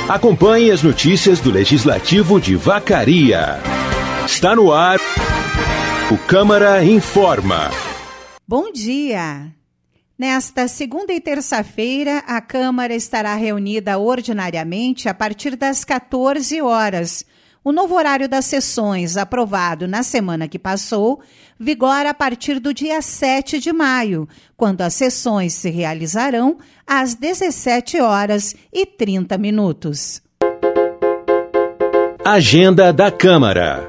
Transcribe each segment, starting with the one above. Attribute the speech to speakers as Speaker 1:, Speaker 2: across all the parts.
Speaker 1: Acompanhe as notícias do Legislativo de Vacaria. Está no ar o Câmara Informa.
Speaker 2: Bom dia! Nesta segunda e terça-feira, a Câmara estará reunida ordinariamente a partir das 14 horas. O novo horário das sessões, aprovado na semana que passou, vigora a partir do dia 7 de maio, quando as sessões se realizarão às 17 horas e 30 minutos.
Speaker 1: Agenda da Câmara.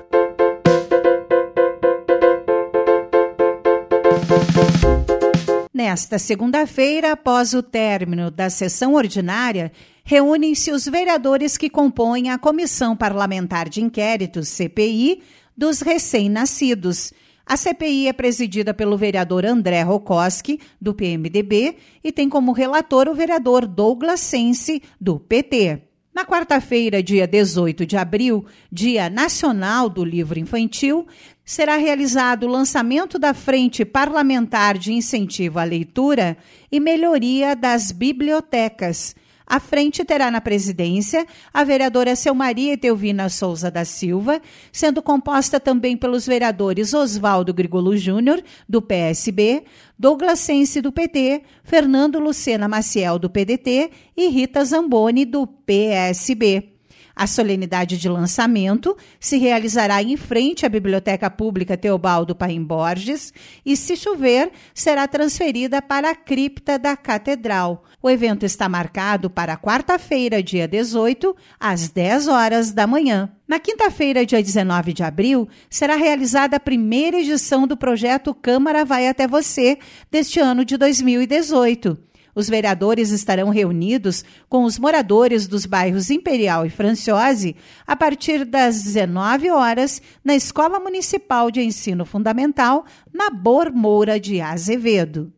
Speaker 2: Nesta segunda-feira, após o término da sessão ordinária, reúnem-se os vereadores que compõem a Comissão Parlamentar de Inquéritos, CPI, dos recém-nascidos. A CPI é presidida pelo vereador André Rokoski, do PMDB, e tem como relator o vereador Douglas Sense, do PT. Na quarta-feira, dia 18 de abril, Dia Nacional do Livro Infantil, será realizado o lançamento da Frente Parlamentar de Incentivo à Leitura e Melhoria das Bibliotecas. A frente terá na presidência a vereadora Selmaria Etelvina Souza da Silva, sendo composta também pelos vereadores Oswaldo Grigolo Júnior, do PSB, Douglas Sense, do PT, Fernando Lucena Maciel, do PDT e Rita Zamboni, do PSB. A solenidade de lançamento se realizará em frente à Biblioteca Pública Teobaldo Paim Borges e, se chover, será transferida para a cripta da Catedral. O evento está marcado para quarta-feira, dia 18, às 10 horas da manhã. Na quinta-feira, dia 19 de abril, será realizada a primeira edição do projeto Câmara Vai Até Você, deste ano de 2018. Os vereadores estarão reunidos com os moradores dos bairros Imperial e Franciose a partir das 19 horas na Escola Municipal de Ensino Fundamental, na Bor Moura de Azevedo.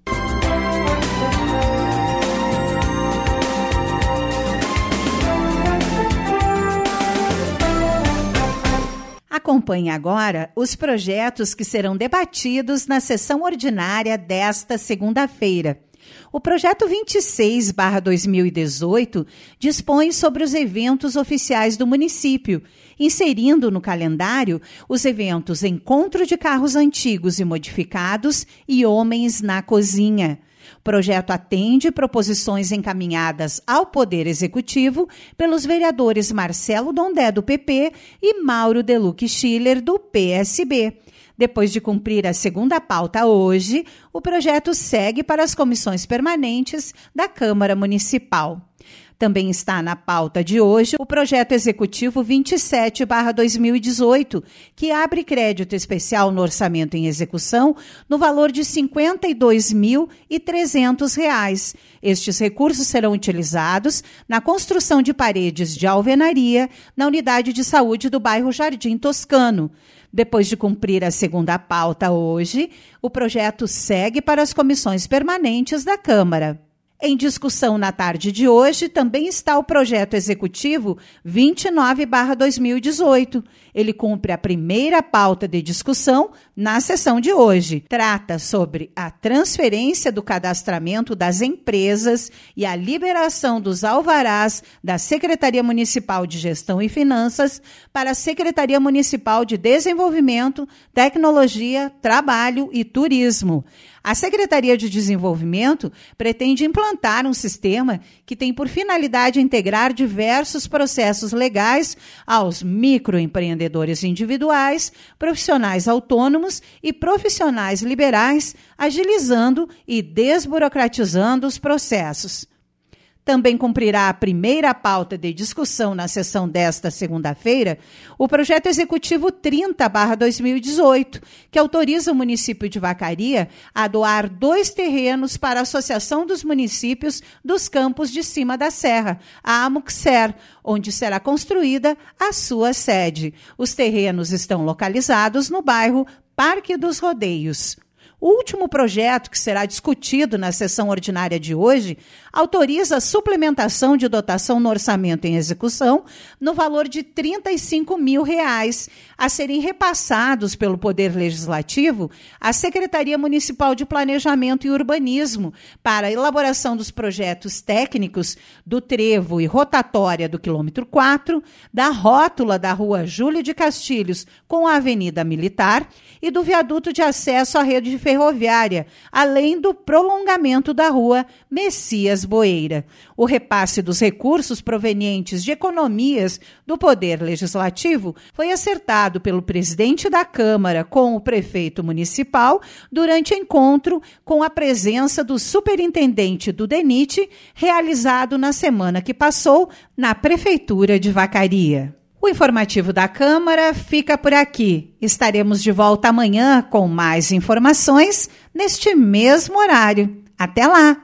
Speaker 2: Acompanhe agora os projetos que serão debatidos na sessão ordinária desta segunda-feira. O projeto 26/2018 dispõe sobre os eventos oficiais do município, inserindo no calendário os eventos Encontro de Carros Antigos e Modificados e Homens na Cozinha. O projeto atende proposições encaminhadas ao Poder Executivo pelos vereadores Marcelo Dondé, do PP, e Mauro Deluque Schiller, do PSB. Depois de cumprir a segunda pauta hoje, o projeto segue para as comissões permanentes da Câmara Municipal. Também está na pauta de hoje o projeto executivo 27/2018, que abre crédito especial no orçamento em execução no valor de R$ 52.300. Estes recursos serão utilizados na construção de paredes de alvenaria na unidade de saúde do bairro Jardim Toscano. Depois de cumprir a segunda pauta hoje, o projeto segue para as comissões permanentes da Câmara. Em discussão na tarde de hoje também está o projeto executivo 29/2018. Ele cumpre a primeira pauta de discussão na sessão de hoje. Trata sobre a transferência do cadastramento das empresas e a liberação dos alvarás da Secretaria Municipal de Gestão e Finanças para a Secretaria Municipal de Desenvolvimento, Tecnologia, Trabalho e Turismo. A Secretaria de Desenvolvimento pretende implantar um sistema que tem por finalidade integrar diversos processos legais aos microempreendedores individuais, profissionais autônomos e profissionais liberais, agilizando e desburocratizando os processos. Também cumprirá a primeira pauta de discussão na sessão desta segunda-feira o projeto executivo 30/2018, que autoriza o município de Vacaria a doar 2 terrenos para a Associação dos Municípios dos Campos de Cima da Serra, a AMUCSER, onde será construída a sua sede. Os terrenos estão localizados no bairro Parque dos Rodeios. O último projeto que será discutido na sessão ordinária de hoje autoriza a suplementação de dotação no orçamento em execução no valor de R$ 35 mil a serem repassados pelo Poder Legislativo à Secretaria Municipal de Planejamento e Urbanismo para a elaboração dos projetos técnicos do trevo e rotatória do quilômetro 4, da rótula da Rua Júlio de Castilhos com a Avenida Militar e do viaduto de acesso à rede ferroviária, além do prolongamento da Rua Messias Boeira. O repasse dos recursos provenientes de economias do Poder Legislativo foi acertado pelo presidente da Câmara com o prefeito municipal durante encontro com a presença do superintendente do DENIT, realizado na semana que passou na Prefeitura de Vacaria. O informativo da Câmara fica por aqui. Estaremos de volta amanhã com mais informações neste mesmo horário. Até lá!